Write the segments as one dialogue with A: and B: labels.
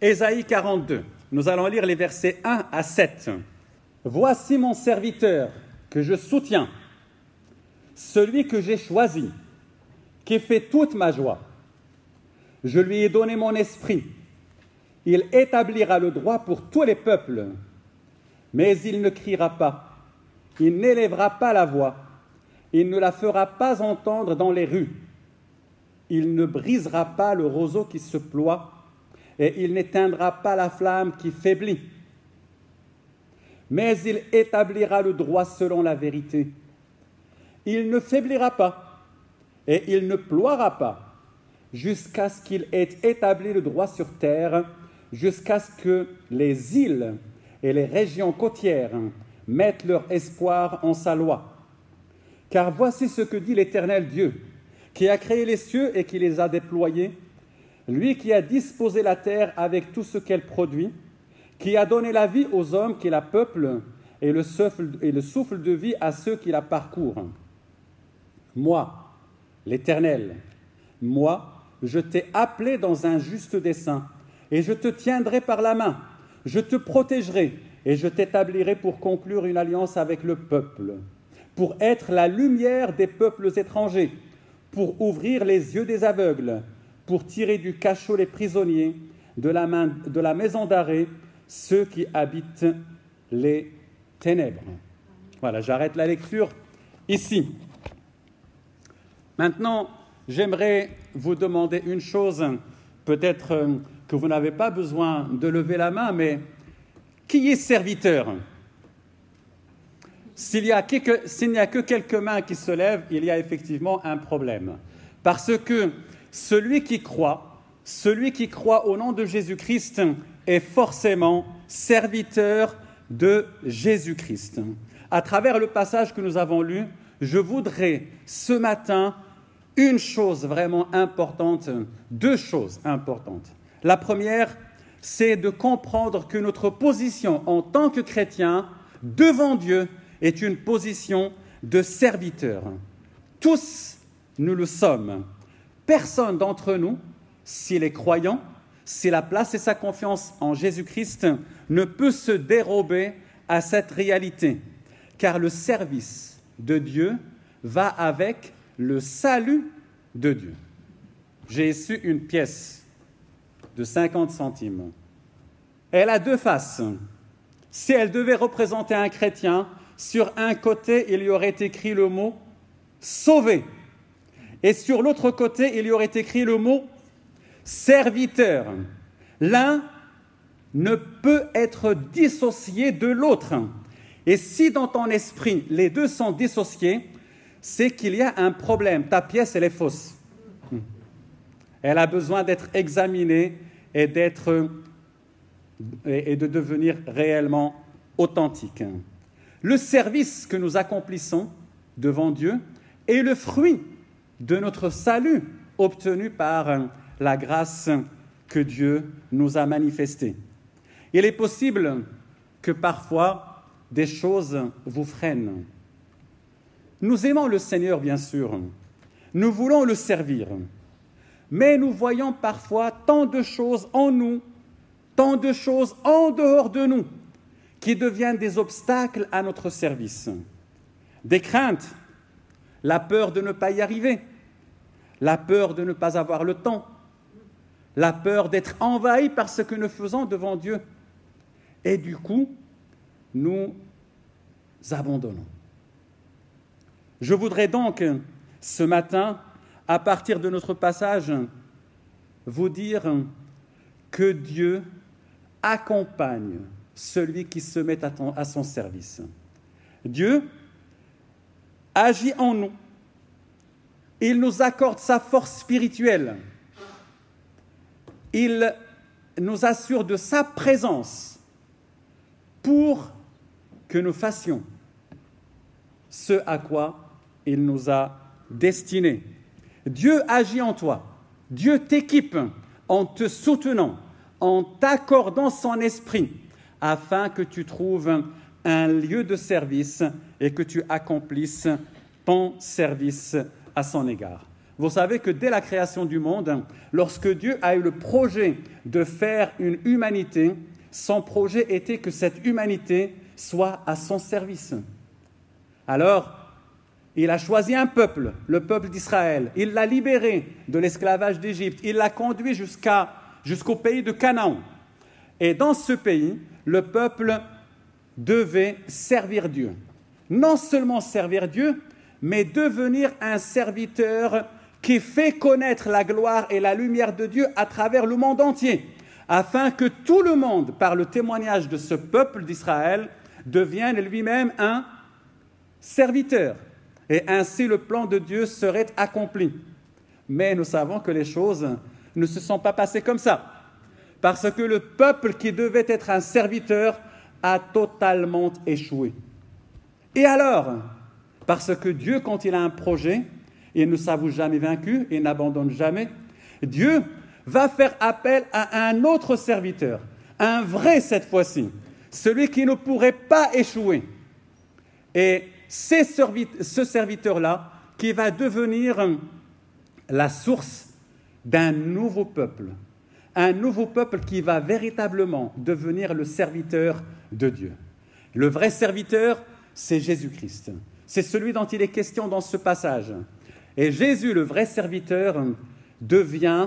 A: Ésaïe 42, nous allons lire les versets 1 à 7. « Voici mon serviteur que je soutiens, celui que j'ai choisi, qui fait toute ma joie. Je lui ai donné mon esprit. Il établira le droit pour tous les peuples. Mais il ne criera pas, il n'élèvera pas la voix, il ne la fera pas entendre dans les rues. Il ne brisera pas le roseau qui se ploie, et il n'éteindra pas la flamme qui faiblit. Mais il établira le droit selon la vérité. Il ne faiblira pas, et il ne ploiera pas, jusqu'à ce qu'il ait établi le droit sur terre, jusqu'à ce que les îles et les régions côtières mettent leur espoir en sa loi. Car voici ce que dit l'Éternel Dieu, qui a créé les cieux et qui les a déployés, lui qui a disposé la terre avec tout ce qu'elle produit, qui a donné la vie aux hommes qui la peuplent et le souffle de vie à ceux qui la parcourent. Moi, l'Éternel, moi, je t'ai appelé dans un juste dessein, et je te tiendrai par la main, je te protégerai, et je t'établirai pour conclure une alliance avec le peuple, pour être la lumière des peuples étrangers, pour ouvrir les yeux des aveugles, pour tirer du cachot les prisonniers, de la maison d'arrêt, ceux qui habitent les ténèbres. » Voilà, j'arrête la lecture ici. Maintenant, j'aimerais vous demander une chose, peut-être que vous n'avez pas besoin de lever la main, mais qui est serviteur ? S'il n'y a que quelques mains qui se lèvent, il y a effectivement un problème. Parce que celui qui croit au nom de Jésus-Christ est forcément serviteur de Jésus-Christ. À travers le passage que nous avons lu, je voudrais ce matin une chose vraiment importante, deux choses importantes. La première, c'est de comprendre que notre position en tant que chrétien devant Dieu est une position de serviteur. Tous, nous le sommes. Personne d'entre nous, s'il est croyant, s'il a placé sa confiance en Jésus-Christ, ne peut se dérober à cette réalité, car le service de Dieu va avec le salut de Dieu. J'ai reçu une pièce de 50 centimes. Elle a deux faces. Si elle devait représenter un chrétien, sur un côté, il y aurait écrit le mot « sauvé ». Et sur l'autre côté, il y aurait écrit le mot « serviteur ». L'un ne peut être dissocié de l'autre. Et si dans ton esprit, les deux sont dissociés, c'est qu'il y a un problème. Ta pièce, elle est fausse. Elle a besoin d'être examinée et de devenir réellement authentique. Le service que nous accomplissons devant Dieu est le fruit de notre salut obtenu par la grâce que Dieu nous a manifestée. Il est possible que parfois des choses vous freinent. Nous aimons le Seigneur, bien sûr. Nous voulons le servir. Mais nous voyons parfois tant de choses en nous, tant de choses en dehors de nous, qui deviennent des obstacles à notre service. Des craintes, la peur de ne pas y arriver, la peur de ne pas avoir le temps, la peur d'être envahi par ce que nous faisons devant Dieu. Et du coup, nous abandonnons. Je voudrais donc, ce matin, à partir de notre passage, vous dire que Dieu accompagne celui qui se met à son service. Dieu agit en nous. Il nous accorde sa force spirituelle. Il nous assure de sa présence pour que nous fassions ce à quoi il nous a destinés. Dieu agit en toi. Dieu t'équipe en te soutenant, en t'accordant son esprit, afin que tu trouves un lieu de service et que tu accomplisses ton service à son égard. vous savez que dès la création du monde, lorsque Dieu a eu le projet de faire une humanité, son projet était que cette humanité soit à son service. Alors, il a choisi un peuple, le peuple d'Israël. Il l'a libéré de l'esclavage d'Égypte. Il l'a conduit jusqu'au pays de Canaan. Et dans ce pays, le peuple devait servir Dieu. Non seulement servir Dieu, mais devenir un serviteur qui fait connaître la gloire et la lumière de Dieu à travers le monde entier, afin que tout le monde, par le témoignage de ce peuple d'Israël, devienne lui-même un serviteur. Et ainsi, le plan de Dieu serait accompli. Mais nous savons que les choses ne se sont pas passées comme ça. Parce que le peuple qui devait être un serviteur a totalement échoué. Et alors, parce que Dieu, quand il a un projet, il ne s'avoue jamais vaincu, il n'abandonne jamais, Dieu va faire appel à un autre serviteur, un vrai cette fois-ci, celui qui ne pourrait pas échouer. Et c'est ce serviteur-là qui va devenir la source d'un nouveau peuple. Un nouveau peuple qui va véritablement devenir le serviteur de Dieu. Le vrai serviteur, c'est Jésus-Christ. C'est celui dont il est question dans ce passage. Et Jésus, le vrai serviteur, devient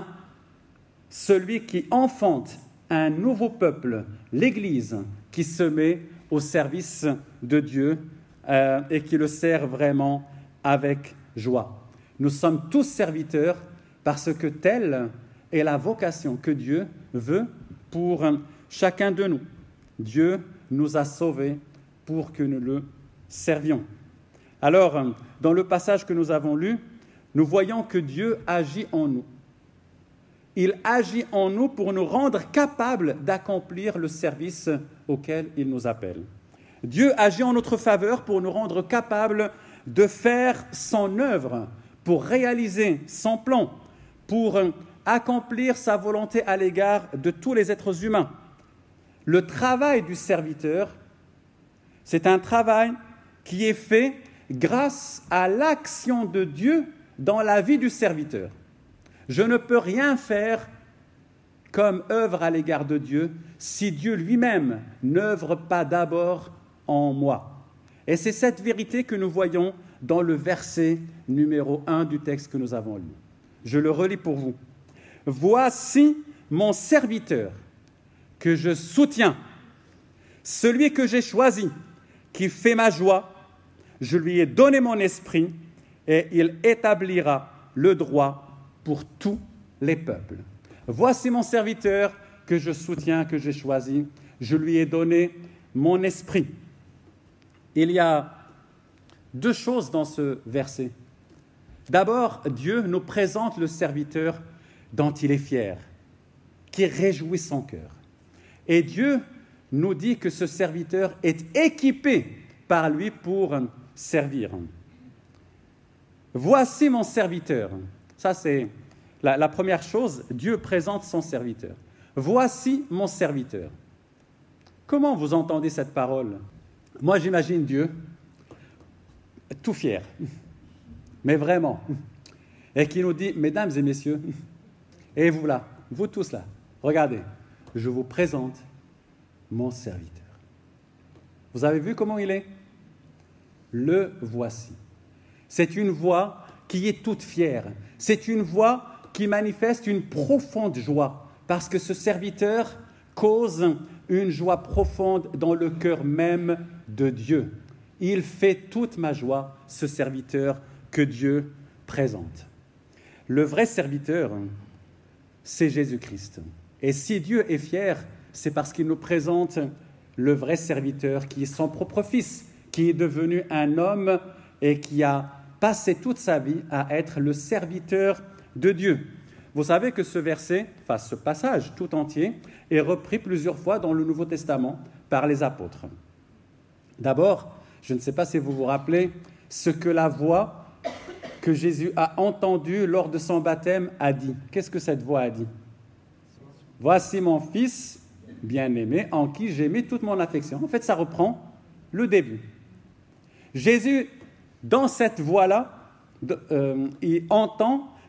A: celui qui enfante un nouveau peuple, l'Église, qui se met au service de Dieu et qui le sert vraiment avec joie. Nous sommes tous serviteurs parce que telle est la vocation que Dieu veut pour chacun de nous. Dieu nous a sauvés pour que nous le servions. Alors, dans le passage que nous avons lu, nous voyons que Dieu agit en nous. Il agit en nous pour nous rendre capables d'accomplir le service auquel il nous appelle. Dieu agit en notre faveur pour nous rendre capables de faire son œuvre, pour réaliser son plan, pour accomplir sa volonté à l'égard de tous les êtres humains. Le travail du serviteur, c'est un travail qui est fait grâce à l'action de Dieu dans la vie du serviteur. Je ne peux rien faire comme œuvre à l'égard de Dieu si Dieu lui-même n'œuvre pas d'abord en moi. Et c'est cette vérité que nous voyons dans le verset numéro 1 du texte que nous avons lu. Je le relis pour vous. « Voici mon serviteur que je soutiens, celui que j'ai choisi, qui fait ma joie. Je lui ai donné mon esprit et il établira le droit pour tous les peuples. Voici mon serviteur que je soutiens, que j'ai choisi. Je lui ai donné mon esprit. » Il y a deux choses dans ce verset. D'abord, Dieu nous présente le serviteur dont il est fier, qui réjouit son cœur. Et Dieu nous dit que ce serviteur est équipé par lui pour servir. Voici mon serviteur. Ça, c'est la première chose. Dieu présente son serviteur. Voici mon serviteur. Comment vous entendez cette parole ? Moi, j'imagine Dieu tout fier, mais vraiment, et qui nous dit, mesdames et messieurs, et vous là, vous tous là, regardez, je vous présente mon serviteur. Vous avez vu comment il est ? Le voici. C'est une voix qui est toute fière. C'est une voix qui manifeste une profonde joie, parce que ce serviteur cause une joie profonde dans le cœur même de Dieu. Il fait toute ma joie, ce serviteur que Dieu présente. Le vrai serviteur, c'est Jésus-Christ. Et si Dieu est fier, c'est parce qu'il nous présente le vrai serviteur qui est son propre fils, qui est devenu un homme et qui a passé toute sa vie à être le serviteur de Dieu. Vous savez que ce verset, enfin ce passage tout entier, est repris plusieurs fois dans le Nouveau Testament par les apôtres. D'abord, je ne sais pas si vous vous rappelez ce que la voix que Jésus a entendue lors de son baptême a dit. Qu'est-ce que cette voix a dit ? « Voici mon fils bien-aimé en qui j'ai mis toute mon affection. » En fait, ça reprend le début. Jésus, dans cette voix-là, il entend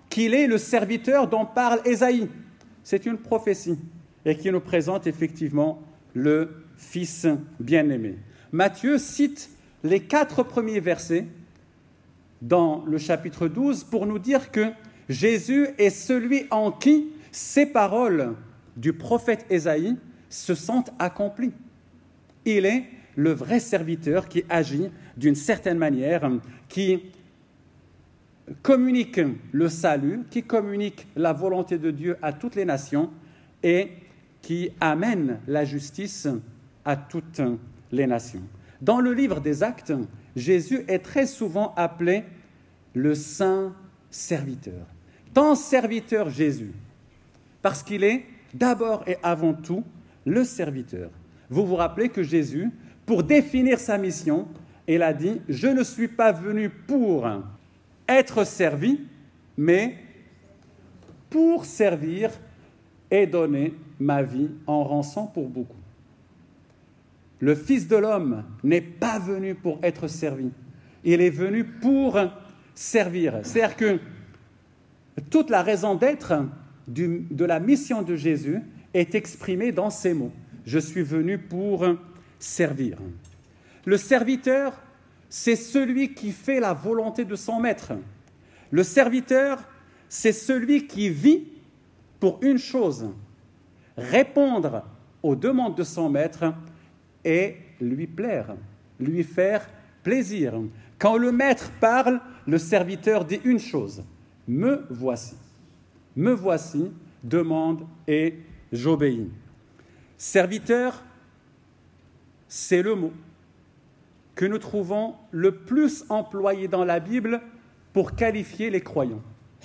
A: qu'il est le serviteur dont parle Ésaïe. C'est une prophétie et qui nous présente effectivement le Fils bien-aimé. Matthieu cite les 4 premiers versets dans le chapitre 12 pour nous dire que Jésus est celui en qui ces paroles du prophète Ésaïe se sont accomplies. Il est le vrai serviteur qui agit d'une certaine manière, qui communique le salut, qui communique la volonté de Dieu à toutes les nations et qui amène la justice à toutes les nations. Dans le livre des Actes, Jésus est très souvent appelé le Saint Serviteur. Tant serviteur Jésus, parce qu'il est d'abord et avant tout le serviteur. Vous vous rappelez que Jésus, pour définir sa mission, il a dit « Je ne suis pas venu pour être servi, mais pour servir et donner ma vie en rançon pour beaucoup. » Le Fils de l'homme n'est pas venu pour être servi. Il est venu pour servir. C'est-à-dire que toute la raison d'être de la mission de Jésus est exprimée dans ces mots. Je suis venu pour servir. Le serviteur, c'est celui qui fait la volonté de son maître. Le serviteur, c'est celui qui vit pour une chose, répondre aux demandes de son maître et lui plaire, lui faire plaisir. Quand le maître parle, le serviteur dit une chose, « Me voici. Me voici, demande et j'obéis. » Serviteur, c'est le mot que nous trouvons le plus employé dans la Bible pour qualifier les croyants.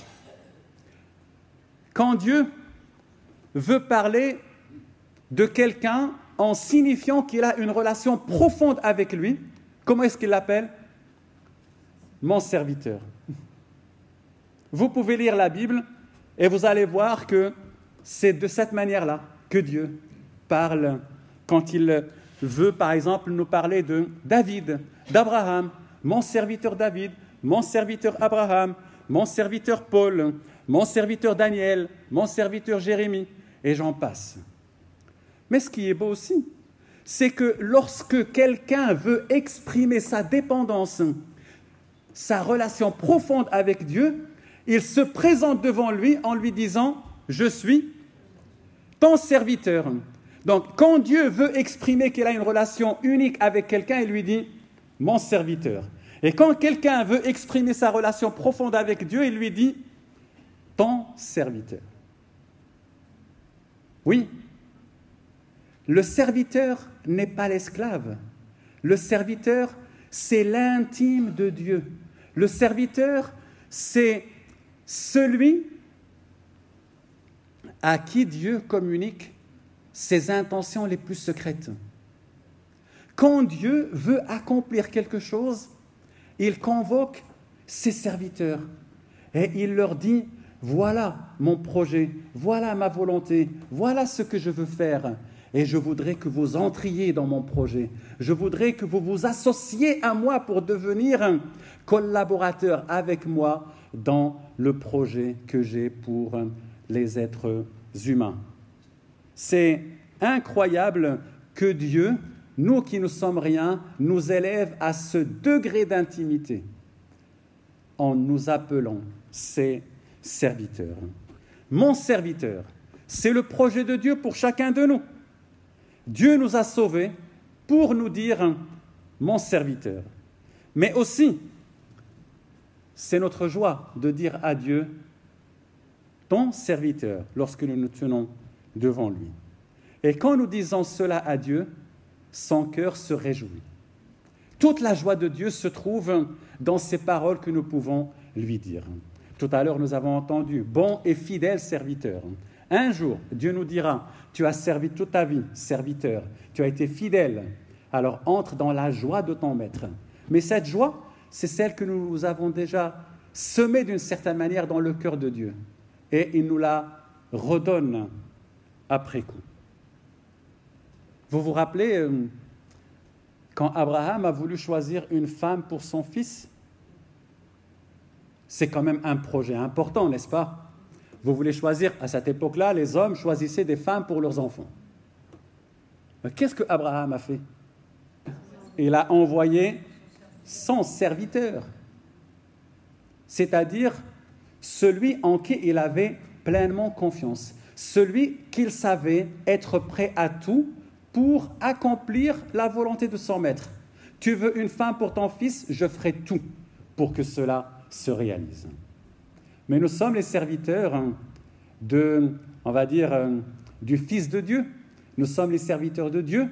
A: Quand Dieu veut parler de quelqu'un en signifiant qu'il a une relation profonde avec lui, comment est-ce qu'il l'appelle ? Mon serviteur. Vous pouvez lire la Bible et vous allez voir que c'est de cette manière-là que Dieu parle quand il veut, par exemple, nous parler de David, d'Abraham, mon serviteur David, mon serviteur Abraham, mon serviteur Paul, mon serviteur Daniel, mon serviteur Jérémie, et j'en passe. Mais ce qui est beau aussi, c'est que lorsque quelqu'un veut exprimer sa dépendance, sa relation profonde avec Dieu, il se présente devant lui en lui disant « Je suis ton serviteur ». Donc, quand Dieu veut exprimer qu'il a une relation unique avec quelqu'un, il lui dit « mon serviteur ». Et quand quelqu'un veut exprimer sa relation profonde avec Dieu, il lui dit « ton serviteur ». Oui, le serviteur n'est pas l'esclave. Le serviteur, c'est l'intime de Dieu. Le serviteur, c'est celui à qui Dieu communique ses intentions les plus secrètes. Quand Dieu veut accomplir quelque chose, il convoque ses serviteurs et il leur dit « Voilà mon projet, voilà ma volonté, voilà ce que je veux faire et je voudrais que vous entriez dans mon projet. Je voudrais que vous vous associez à moi pour devenir un collaborateur avec moi dans le projet que j'ai pour les êtres humains. » C'est incroyable que Dieu, nous qui ne sommes rien, nous élève à ce degré d'intimité en nous appelant ses serviteurs. Mon serviteur, c'est le projet de Dieu pour chacun de nous. Dieu nous a sauvés pour nous dire « mon serviteur ». Mais aussi, c'est notre joie de dire à Dieu « ton serviteur » lorsque nous nous tenons devant lui. Et quand nous disons cela à Dieu, son cœur se réjouit. Toute la joie de Dieu se trouve dans ces paroles que nous pouvons lui dire. Tout à l'heure, nous avons entendu « bon et fidèle serviteur ». Un jour, Dieu nous dira « tu as servi toute ta vie, serviteur, tu as été fidèle, alors entre dans la joie de ton maître ». Mais cette joie, c'est celle que nous avons déjà semée d'une certaine manière dans le cœur de Dieu. Et il nous la redonne après coup. Vous vous rappelez quand Abraham a voulu choisir une femme pour son fils ? c'est quand même un projet important, n'est-ce pas? Vous voulez choisir, à cette époque-là, les hommes choisissaient des femmes pour leurs enfants. Mais qu'est-ce que Abraham a fait? Il a envoyé son serviteur, c'est-à-dire celui en qui il avait pleinement confiance, celui qu'il savait être prêt à tout pour accomplir la volonté de son maître. Tu veux une femme pour ton fils, je ferai tout pour que cela se réalise. Mais nous sommes les serviteurs du Fils de Dieu. Nous sommes les serviteurs de Dieu.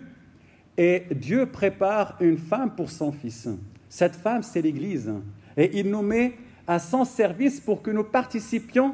A: Et Dieu prépare une femme pour son Fils. Cette femme, c'est l'Église. Et il nous met à son service pour que nous participions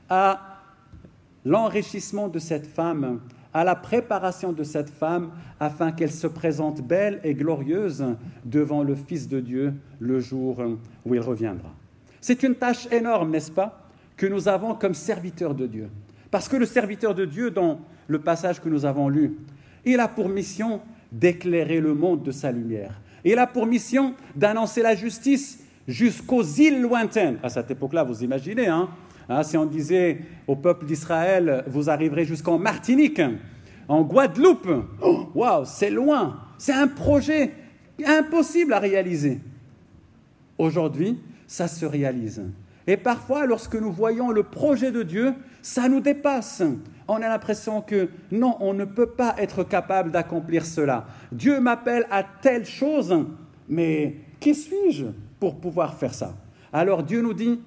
A: à l'enrichissement de cette femme, à la préparation de cette femme, afin qu'elle se présente belle et glorieuse devant le Fils de Dieu le jour où il reviendra. C'est une tâche énorme, n'est-ce pas, que nous avons comme serviteurs de Dieu. Parce que le serviteur de Dieu, dans le passage que nous avons lu, il a pour mission d'éclairer le monde de sa lumière. Il a pour mission d'annoncer la justice jusqu'aux îles lointaines. À cette époque-là, vous imaginez, si on disait au peuple d'Israël, vous arriverez jusqu'en Martinique, en Guadeloupe, waouh, c'est loin, c'est un projet impossible à réaliser. Aujourd'hui, ça se réalise. Et parfois, lorsque nous voyons le projet de Dieu, ça nous dépasse. On a l'impression que non, on ne peut pas être capable d'accomplir cela. Dieu m'appelle à telle chose, mais qui suis-je pour pouvoir faire ça? Alors Dieu nous dit,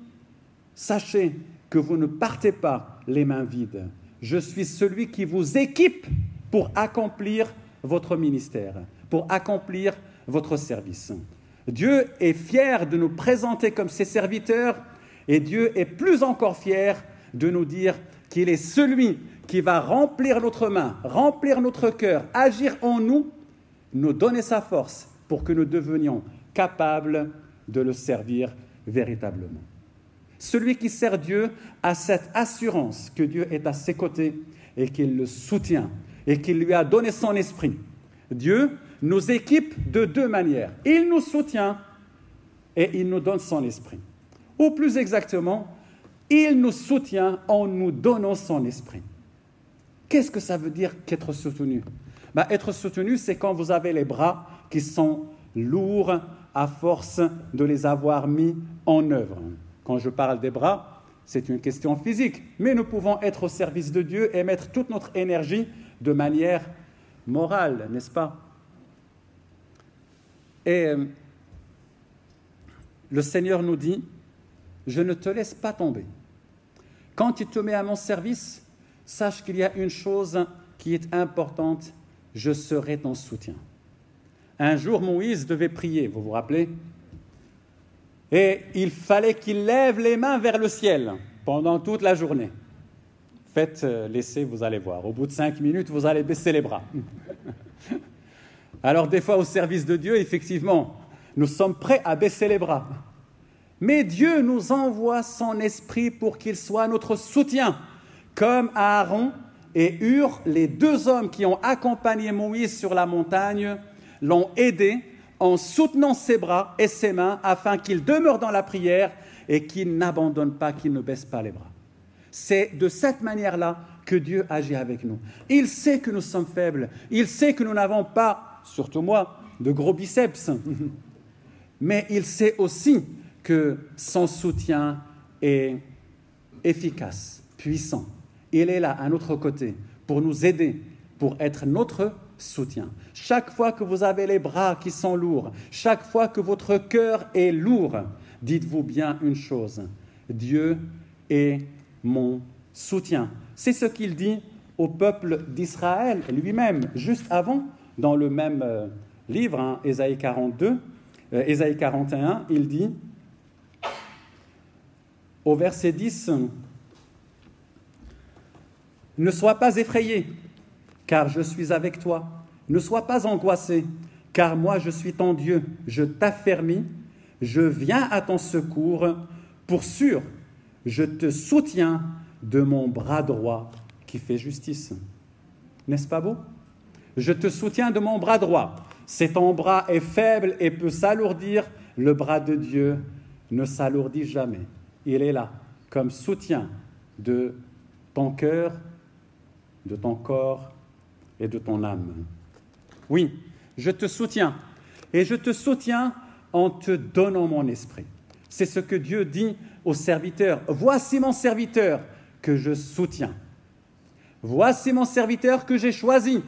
A: sachez que vous ne partez pas les mains vides. Je suis celui qui vous équipe pour accomplir votre ministère, pour accomplir votre service. Dieu est fier de nous présenter comme ses serviteurs et Dieu est plus encore fier de nous dire qu'il est celui qui va remplir notre main, remplir notre cœur, agir en nous, nous donner sa force pour que nous devenions capables de le servir véritablement. Celui qui sert Dieu a cette assurance que Dieu est à ses côtés et qu'il le soutient et qu'il lui a donné son esprit. Dieu nous équipe de deux manières. Il nous soutient et il nous donne son esprit. Ou plus exactement, il nous soutient en nous donnant son esprit. Qu'est-ce que ça veut dire qu'être soutenu? Être soutenu, c'est quand vous avez les bras qui sont lourds à force de les avoir mis en œuvre. Quand je parle des bras, c'est une question physique, mais nous pouvons être au service de Dieu et mettre toute notre énergie de manière morale, n'est-ce pas? Et le Seigneur nous dit, je ne te laisse pas tomber. Quand tu te mets à mon service, sache qu'il y a une chose qui est importante, je serai ton soutien. Un jour, Moïse devait prier, vous vous rappelez? Et il fallait qu'il lève les mains vers le ciel pendant toute la journée. Faites l'essai, vous allez voir. Au bout de 5 minutes, vous allez baisser les bras. Alors, des fois, au service de Dieu, effectivement, nous sommes prêts à baisser les bras. Mais Dieu nous envoie son esprit pour qu'il soit notre soutien, comme Aaron et Hur, les deux hommes qui ont accompagné Moïse sur la montagne, l'ont aidé en soutenant ses bras et ses mains afin qu'il demeure dans la prière et qu'il n'abandonne pas, qu'il ne baisse pas les bras. C'est de cette manière-là que Dieu agit avec nous. Il sait que nous sommes faibles, il sait que nous n'avons pas, surtout moi, de gros biceps, mais il sait aussi que son soutien est efficace, puissant. Il est là, à notre côté, pour nous aider, pour être notre soutien. Chaque fois que vous avez les bras qui sont lourds, chaque fois que votre cœur est lourd, dites-vous bien une chose, Dieu est mon soutien. C'est ce qu'il dit au peuple d'Israël lui-même, juste avant, dans le même livre, Ésaïe 41, il dit, au verset 10, « Ne sois pas effrayé, car je suis avec toi. Ne sois pas angoissé, car moi je suis ton Dieu. Je t'affermis, je viens à ton secours. Pour sûr, je te soutiens de mon bras droit qui fait justice. » N'est-ce pas beau? Je te soutiens de mon bras droit. Si ton bras est faible et peut s'alourdir, le bras de Dieu ne s'alourdit jamais. il est là, comme soutien de ton cœur, de ton corps et de ton âme. Oui, je te soutiens, et je te soutiens en te donnant mon esprit. C'est ce que Dieu dit aux serviteurs. Voici mon serviteur que je soutiens. Voici mon serviteur que j'ai choisi,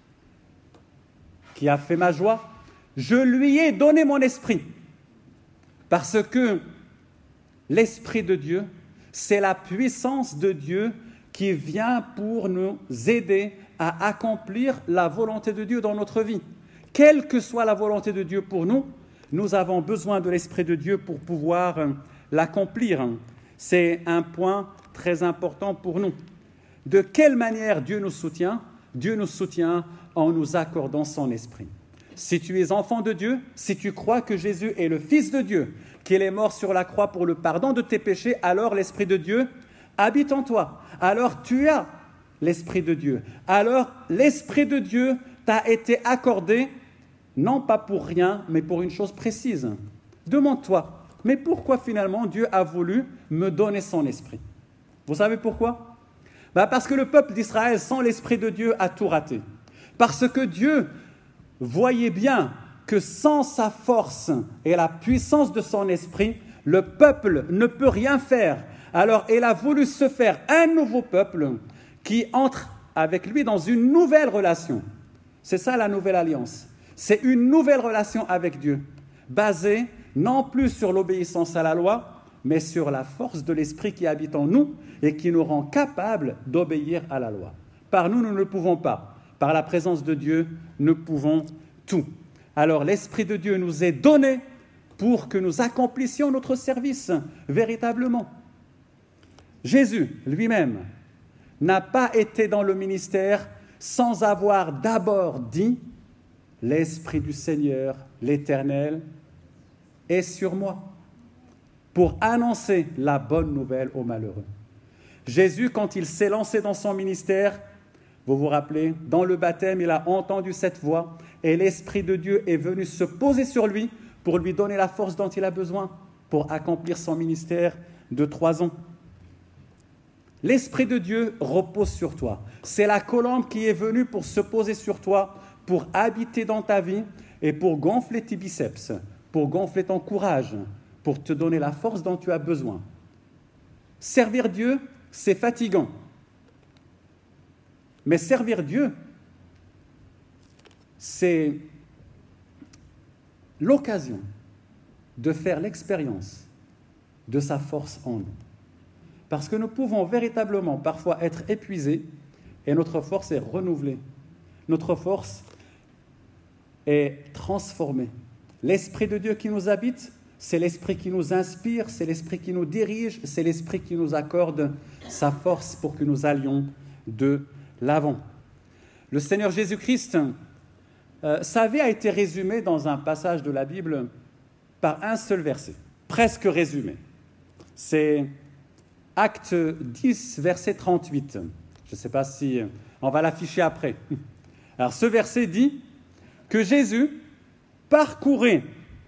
A: qui a fait ma joie. Je lui ai donné mon esprit, parce que l'Esprit de Dieu, c'est la puissance de Dieu qui vient pour nous aider à accomplir la volonté de Dieu dans notre vie. Quelle que soit la volonté de Dieu pour nous, nous avons besoin de l'Esprit de Dieu pour pouvoir l'accomplir. C'est un point très important pour nous. De quelle manière Dieu nous soutient? Dieu nous soutient en nous accordant son Esprit. Si tu es enfant de Dieu, si tu crois que Jésus est le Fils de Dieu, qu'il est mort sur la croix pour le pardon de tes péchés, alors l'Esprit de Dieu habite en toi. Alors tu as l'Esprit de Dieu. Alors l'Esprit de Dieu t'a été accordé, non pas pour rien, mais pour une chose précise. Demande-toi, mais pourquoi finalement Dieu a voulu me donner son Esprit? Vous savez pourquoi? Parce que le peuple d'Israël, sans l'Esprit de Dieu, a tout raté. Parce que Dieu voyait bien que sans sa force et la puissance de son esprit, le peuple ne peut rien faire. Alors, il a voulu se faire un nouveau peuple qui entre avec lui dans une nouvelle relation. C'est ça la nouvelle alliance. C'est une nouvelle relation avec Dieu, basée non plus sur l'obéissance à la loi, mais sur la force de l'esprit qui habite en nous et qui nous rend capables d'obéir à la loi. Par nous, nous ne le pouvons pas. Par la présence de Dieu, nous pouvons tout. Alors l'Esprit de Dieu nous est donné pour que nous accomplissions notre service véritablement. Jésus lui-même n'a pas été dans le ministère sans avoir d'abord dit « L'Esprit du Seigneur, l'Éternel, est sur moi » pour annoncer la bonne nouvelle aux malheureux. Jésus, quand il s'est lancé dans son ministère, vous vous rappelez, dans le baptême, il a entendu cette voix et l'Esprit de Dieu est venu se poser sur lui pour lui donner la force dont il a besoin pour accomplir son ministère de 3 ans. L'Esprit de Dieu repose sur toi. C'est la colombe qui est venue pour se poser sur toi, pour habiter dans ta vie et pour gonfler tes biceps, pour gonfler ton courage, pour te donner la force dont tu as besoin. Servir Dieu, c'est fatigant. Mais servir Dieu, c'est l'occasion de faire l'expérience de sa force en nous. Parce que nous pouvons véritablement parfois être épuisés et notre force est renouvelée. Notre force est transformée. L'Esprit de Dieu qui nous habite, c'est l'Esprit qui nous inspire, c'est l'Esprit qui nous dirige, c'est l'Esprit qui nous accorde sa force pour que nous allions de l'avant. Le Seigneur Jésus-Christ, sa vie a été résumée dans un passage de la Bible par un seul verset, presque résumé. C'est Acte 10, verset 38. Je ne sais pas si on va l'afficher après. Alors ce verset dit que Jésus parcourait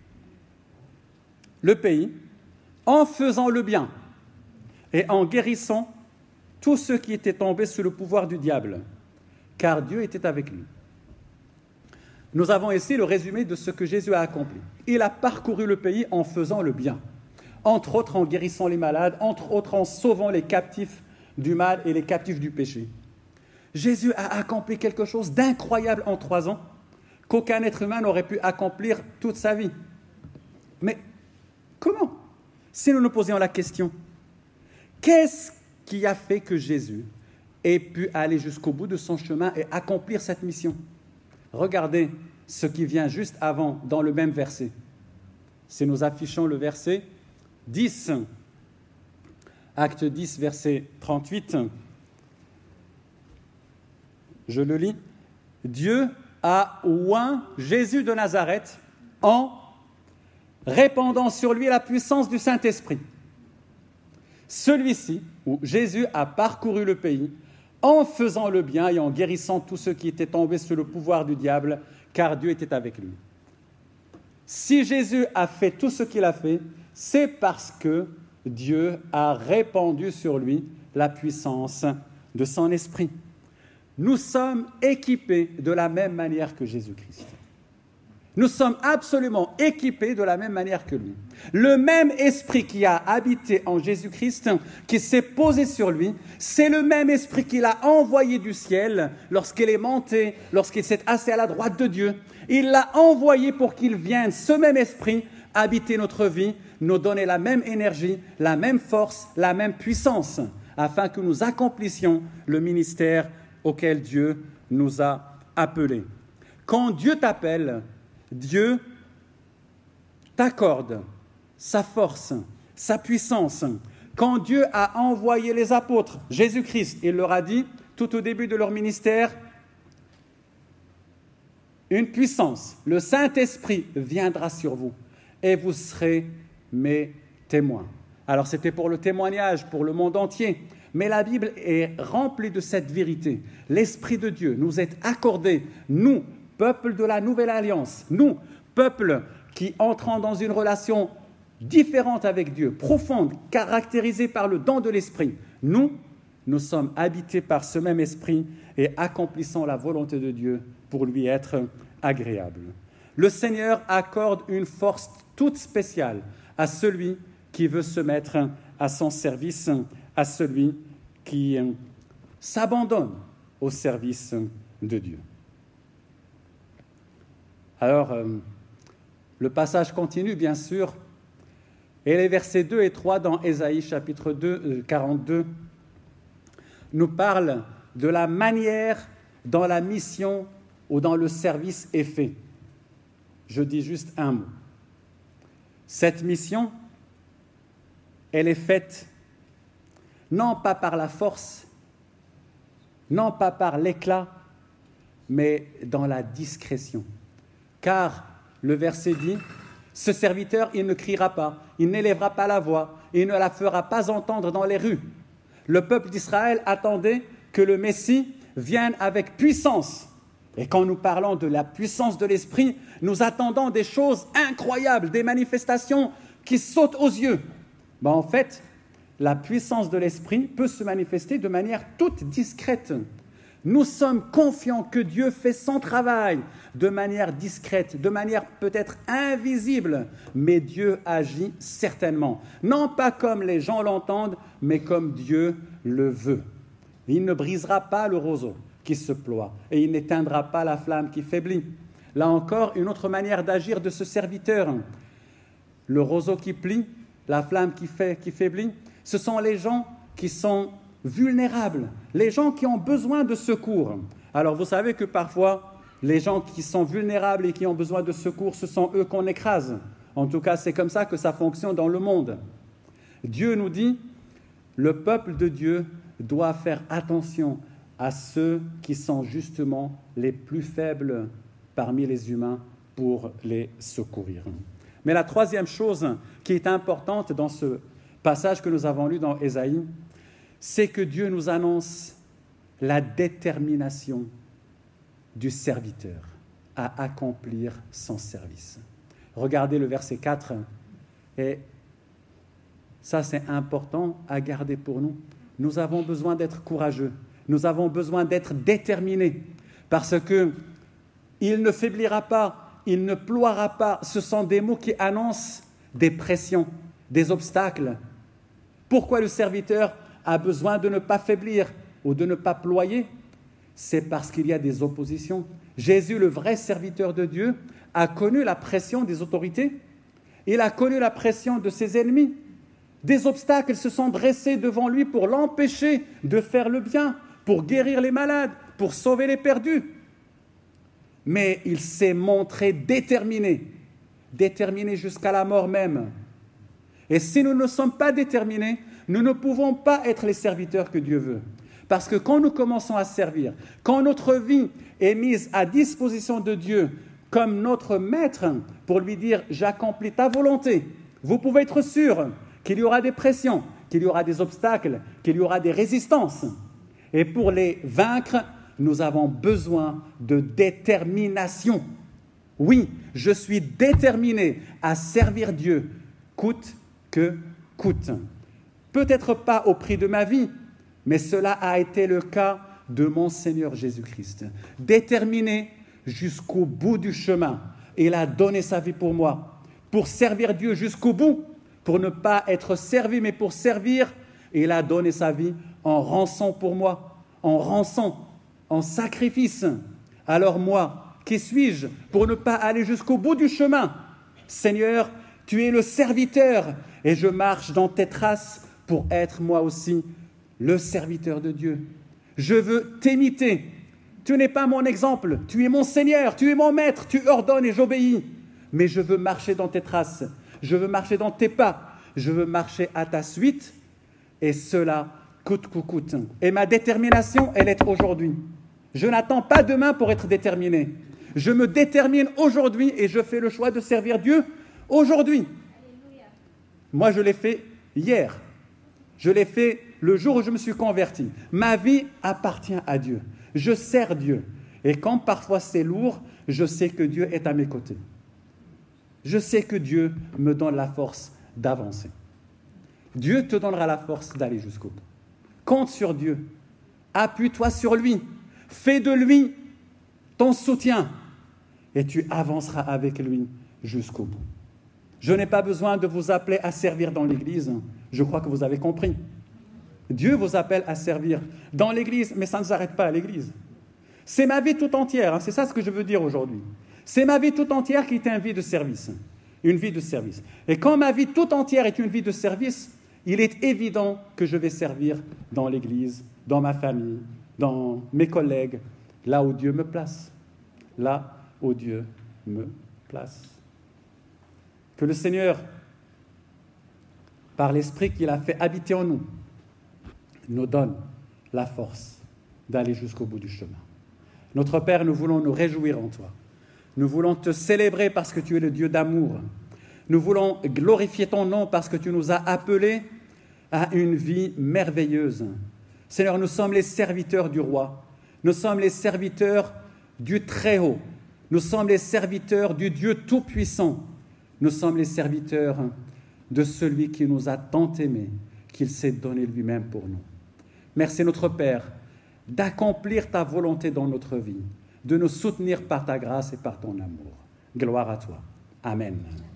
A: le pays en faisant le bien et en guérissant tous ceux qui étaient tombés sous le pouvoir du diable, car Dieu était avec lui. Nous avons ici le résumé de ce que Jésus a accompli. Il a parcouru le pays en faisant le bien, entre autres en guérissant les malades, entre autres en sauvant les captifs du mal et les captifs du péché. Jésus a accompli quelque chose d'incroyable en 3 ans, qu'aucun être humain n'aurait pu accomplir toute sa vie. Mais comment? Si nous nous posions la question, qu'est-ce qui a fait que Jésus ait pu aller jusqu'au bout de son chemin et accomplir cette mission? Regardez ce qui vient juste avant, dans le même verset. Si nous affichons le verset 10, Acte 10, verset 38, je le lis. Dieu a oint Jésus de Nazareth en répandant sur lui la puissance du Saint-Esprit. Celui-ci, où Jésus a parcouru le pays, en faisant le bien et en guérissant tous ceux qui étaient tombés sous le pouvoir du diable, car Dieu était avec lui. Si Jésus a fait tout ce qu'il a fait, c'est parce que Dieu a répandu sur lui la puissance de son esprit. Nous sommes équipés de la même manière que Jésus-Christ. Nous sommes absolument équipés de la même manière que lui. Le même esprit qui a habité en Jésus-Christ, qui s'est posé sur lui, c'est le même esprit qu'il a envoyé du ciel lorsqu'il est monté, lorsqu'il s'est assis à la droite de Dieu. Il l'a envoyé pour qu'il vienne, ce même esprit, habiter notre vie, nous donner la même énergie, la même force, la même puissance, afin que nous accomplissions le ministère auquel Dieu nous a appelés. Quand Dieu t'appelle, Dieu t'accorde sa force, sa puissance. Quand Dieu a envoyé les apôtres, Jésus-Christ, il leur a dit, tout au début de leur ministère, une puissance, le Saint-Esprit viendra sur vous et vous serez mes témoins. Alors c'était pour le témoignage, pour le monde entier, mais la Bible est remplie de cette vérité. L'Esprit de Dieu nous est accordé, nous, peuple de la Nouvelle Alliance, nous, peuple qui entrons dans une relation différente avec Dieu, profonde, caractérisée par le don de l'Esprit. Nous sommes habités par ce même Esprit et accomplissons la volonté de Dieu pour lui être agréable. Le Seigneur accorde une force toute spéciale à celui qui veut se mettre à son service, à celui qui s'abandonne au service de Dieu. Alors, le passage continue, bien sûr, et les versets 2 et 3 dans Ésaïe chapitre 42 nous parlent de la manière dont la mission ou dans le service est fait. Je dis juste un mot. Cette mission, elle est faite non pas par la force, non pas par l'éclat, mais dans la discrétion. Car le verset dit, ce serviteur, il ne criera pas, il n'élèvera pas la voix, il ne la fera pas entendre dans les rues. Le peuple d'Israël attendait que le Messie vienne avec puissance. Et quand nous parlons de la puissance de l'Esprit, nous attendons des choses incroyables, des manifestations qui sautent aux yeux. En fait, la puissance de l'Esprit peut se manifester de manière toute discrète. Nous sommes confiants que Dieu fait son travail de manière discrète, de manière peut-être invisible, mais Dieu agit certainement. Non pas comme les gens l'entendent, mais comme Dieu le veut. Il ne brisera pas le roseau qui se ploie et il n'éteindra pas la flamme qui faiblit. Là encore, une autre manière d'agir de ce serviteur. Le roseau qui plie, la flamme qui faiblit, ce sont les gens qui sont vulnérables, les gens qui ont besoin de secours. Alors vous savez que parfois, les gens qui sont vulnérables et qui ont besoin de secours, ce sont eux qu'on écrase. En tout cas, c'est comme ça que ça fonctionne dans le monde. Dieu nous dit, le peuple de Dieu doit faire attention à ceux qui sont justement les plus faibles parmi les humains pour les secourir. Mais la troisième chose qui est importante dans ce passage que nous avons lu dans Ésaïe, c'est que Dieu nous annonce la détermination du serviteur à accomplir son service. Regardez le verset 4, et ça c'est important à garder pour nous. Nous avons besoin d'être courageux, nous avons besoin d'être déterminés, parce qu'il ne faiblira pas, il ne ploiera pas. Ce sont des mots qui annoncent des pressions, des obstacles. Pourquoi le serviteur a besoin de ne pas faiblir ou de ne pas ployer? C'est parce qu'il y a des oppositions. Jésus, le vrai serviteur de Dieu, a connu la pression des autorités. Il a connu la pression de ses ennemis. Des obstacles se sont dressés devant lui pour l'empêcher de faire le bien, pour guérir les malades, pour sauver les perdus. Mais il s'est montré déterminé jusqu'à la mort même. Et si nous ne sommes pas déterminés, nous ne pouvons pas être les serviteurs que Dieu veut. Parce que quand nous commençons à servir, quand notre vie est mise à disposition de Dieu comme notre maître pour lui dire « j'accomplis ta volonté », vous pouvez être sûr qu'il y aura des pressions, qu'il y aura des obstacles, qu'il y aura des résistances. Et pour les vaincre, nous avons besoin de détermination. Oui, je suis déterminé à servir Dieu, coûte que coûte. Peut-être pas au prix de ma vie, mais cela a été le cas de mon Seigneur Jésus-Christ. Déterminé jusqu'au bout du chemin, il a donné sa vie pour moi, pour servir Dieu jusqu'au bout, pour ne pas être servi, mais pour servir. Il a donné sa vie en rançon pour moi, en rançon, en sacrifice. Alors moi, qui suis-je pour ne pas aller jusqu'au bout du chemin? Seigneur, tu es le serviteur et je marche dans tes traces pour être moi aussi le serviteur de Dieu. Je veux t'imiter. Tu n'es pas mon exemple, tu es mon Seigneur, tu es mon maître, tu ordonnes et j'obéis. Mais je veux marcher dans tes traces, je veux marcher dans tes pas, je veux marcher à ta suite et cela coûte que coûte. Et ma détermination, elle est aujourd'hui. Je n'attends pas demain pour être déterminé. Je me détermine aujourd'hui et je fais le choix de servir Dieu aujourd'hui. Alléluia. Moi, je l'ai fait hier. Je l'ai fait le jour où je me suis converti. Ma vie appartient à Dieu. Je sers Dieu. Et quand parfois c'est lourd, je sais que Dieu est à mes côtés. Je sais que Dieu me donne la force d'avancer. Dieu te donnera la force d'aller jusqu'au bout. Compte sur Dieu. Appuie-toi sur lui. Fais de lui ton soutien. Et tu avanceras avec lui jusqu'au bout. Je n'ai pas besoin de vous appeler à servir dans l'Église. Je crois que vous avez compris. Dieu vous appelle à servir dans l'Église, mais ça ne s'arrête pas à l'Église. C'est ma vie tout entière, c'est ça ce que je veux dire aujourd'hui. C'est ma vie tout entière qui est une vie de service. Une vie de service. Et quand ma vie tout entière est une vie de service, il est évident que je vais servir dans l'Église, dans ma famille, dans mes collègues, là où Dieu me place. Là où Dieu me place. Que le Seigneur, par l'Esprit qu'il a fait habiter en nous, nous donne la force d'aller jusqu'au bout du chemin. Notre Père, nous voulons nous réjouir en toi. Nous voulons te célébrer parce que tu es le Dieu d'amour. Nous voulons glorifier ton nom parce que tu nous as appelés à une vie merveilleuse. Seigneur, nous sommes les serviteurs du Roi. Nous sommes les serviteurs du Très-Haut. Nous sommes les serviteurs du Dieu Tout-Puissant. Nous sommes les serviteurs de celui qui nous a tant aimés, qu'il s'est donné lui-même pour nous. Merci notre Père d'accomplir ta volonté dans notre vie, de nous soutenir par ta grâce et par ton amour. Gloire à toi. Amen.